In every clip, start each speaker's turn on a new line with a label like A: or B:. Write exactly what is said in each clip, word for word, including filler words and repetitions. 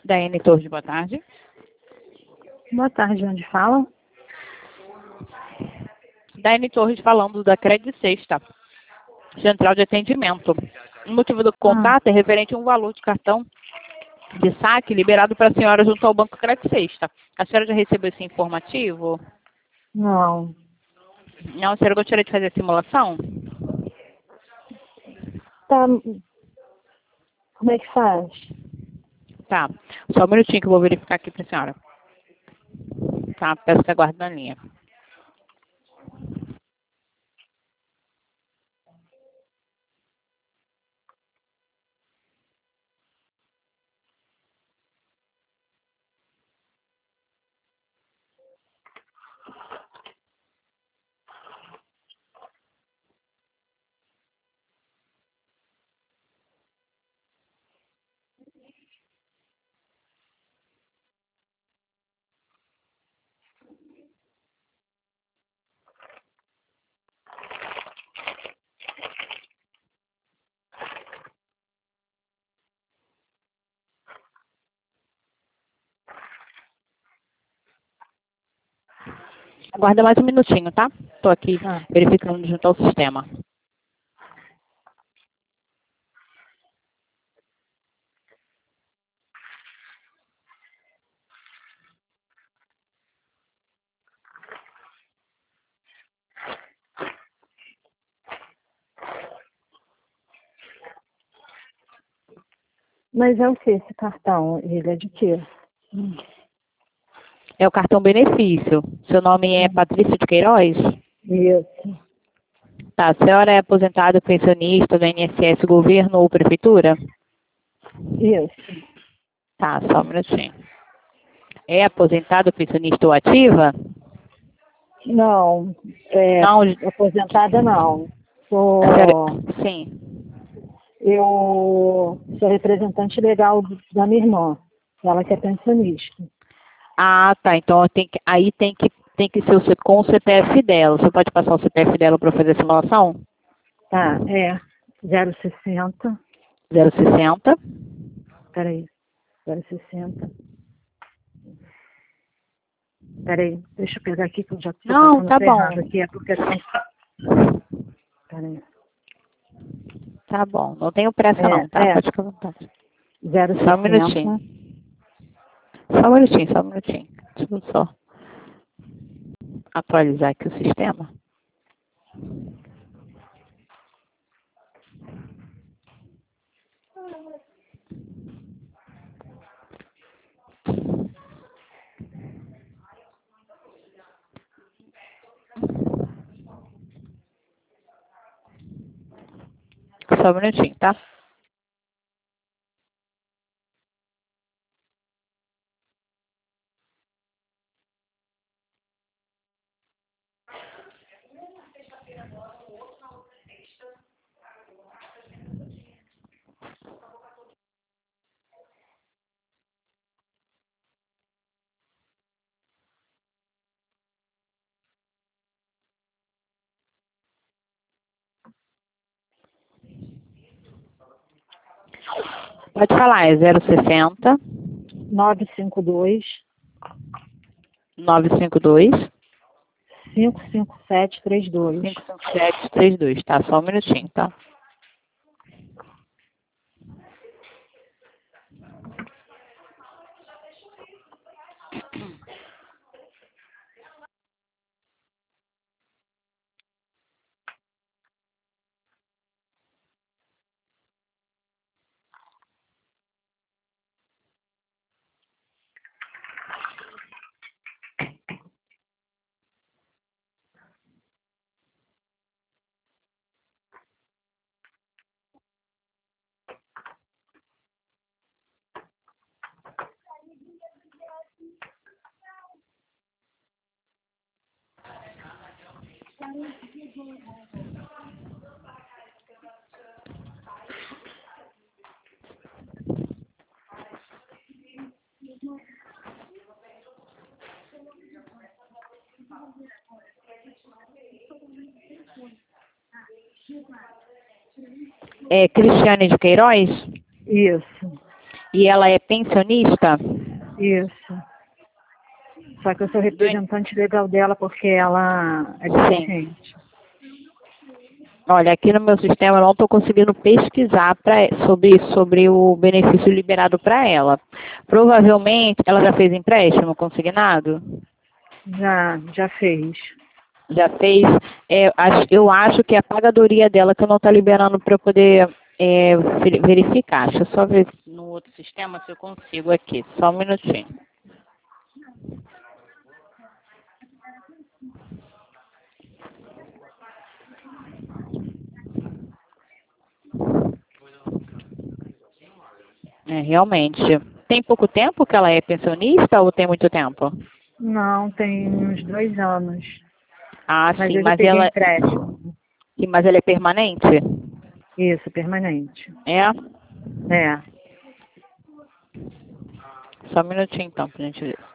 A: Daiane Torres, boa tarde.
B: Boa tarde, onde fala?
A: Daiane Torres falando da Credit Sexta, Central de Atendimento. O motivo do contato ah. é referente a um valor de cartão de saque liberado para a senhora junto ao Banco Credit Sexta. A senhora já recebeu esse informativo?
B: Não.
A: Não, a senhora gostaria de fazer a simulação?
B: Tá. Como é que faz?
A: Tá. Só um minutinho que eu vou verificar aqui para a senhora. Tá, peço que aguarde na linha. Aguarda mais um minutinho, tá? Estou aqui ah. verificando junto ao sistema.
B: Mas é o que esse cartão? Ele é de quê? Hum.
A: É o cartão benefício. Seu nome é Patrícia de Queiroz?
B: Isso.
A: Tá, a senhora é aposentada, pensionista do I N S S, governo ou prefeitura?
B: Isso.
A: Tá, só um minutinho. É aposentada, pensionista ou ativa?
B: Não. É,
A: não.
B: Aposentada não. Sou...
A: Senhora... Sim.
B: Eu sou representante legal da minha irmã. Ela que é pensionista.
A: Ah, tá. Então tem que, aí tem que, tem que ser o, com o C P F dela. Você pode passar o C P F dela para fazer a simulação?
B: Tá, é. zero sessenta.
A: zero sessenta.
B: Peraí. zero sessenta. Peraí, deixa eu pegar aqui que eu já tô
A: Não, tá bom.
B: Aqui, é porque assim... Peraí.
A: Tá bom. Não tenho pressa
B: é,
A: não, tá?
B: É.
A: Pode ficar à vontade.
B: zero sessenta.
A: Só um minutinho. Só um minutinho, só um minutinho. Deixa eu só atualizar aqui o sistema. Só um minutinho, tá? Pode falar, é zero sessenta.
B: novecentos e cinquenta e dois.
A: novecentos e cinquenta e dois.
B: cinco cinco sete três dois.
A: cinco cinco sete três dois, tá? Só um minutinho, tá? É Cristiane de Queiroz?
B: Isso.
A: E ela é pensionista?
B: Isso. Só que eu sou representante legal dela porque ela é deficiente.
A: Olha, aqui no meu sistema eu não estou conseguindo pesquisar pra, sobre, sobre o benefício liberado para ela. Provavelmente ela já fez empréstimo consignado?
B: Já, já fez.
A: Já fez? É, acho- eu acho que é a pagadoria dela que eu não está liberando para eu poder é, ver- verificar. Deixa eu só ver no outro sistema se eu consigo aqui. Só um minutinho. É, realmente. Tem pouco tempo que ela é pensionista ou tem muito tempo?
B: Não, tem uns dois anos.
A: Ah,
B: Mas
A: sim,
B: eu já
A: mas
B: peguei
A: ela,
B: empréstimo.
A: sim, mas ela é permanente?
B: Isso, permanente.
A: É?
B: É.
A: Só um minutinho então pra gente ver.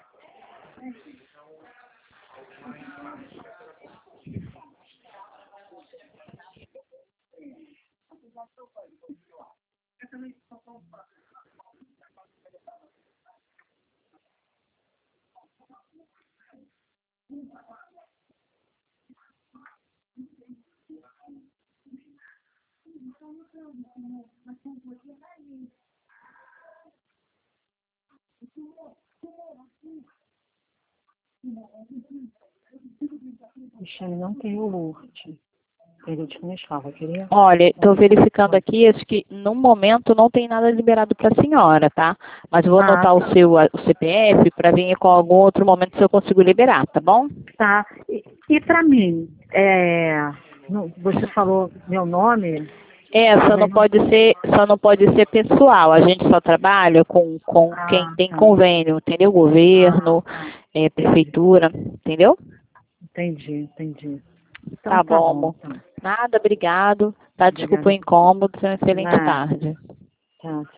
B: Cristiane não tem o Lourdes. Ele te começava, queria?
A: Olha, estou verificando aqui, acho que no momento não tem nada liberado para a senhora, tá? Mas vou
B: Ah,
A: anotar o
B: tá.
A: seu a- o C P F para vir com algum outro momento se eu consigo liberar, tá bom?
B: Tá. E, e para mim, é, não- você falou meu nome?
A: É, só não
B: Também não.
A: pode ser, só não pode ser pessoal. A gente só trabalha com, com quem
B: Ah,
A: tem
B: tá.
A: convênio, entendeu?
B: Ah,
A: Governo,
B: tá.
A: é, prefeitura, entendeu?
B: Entendi, entendi. Então
A: Tá
B: tá
A: bom,
B: bom,
A: amor.
B: então.
A: Nada, obrigado. Tá, desculpa o
B: Obrigada.
A: incômodo. Tenha uma excelente
B: Nada.
A: tarde.
B: Tá.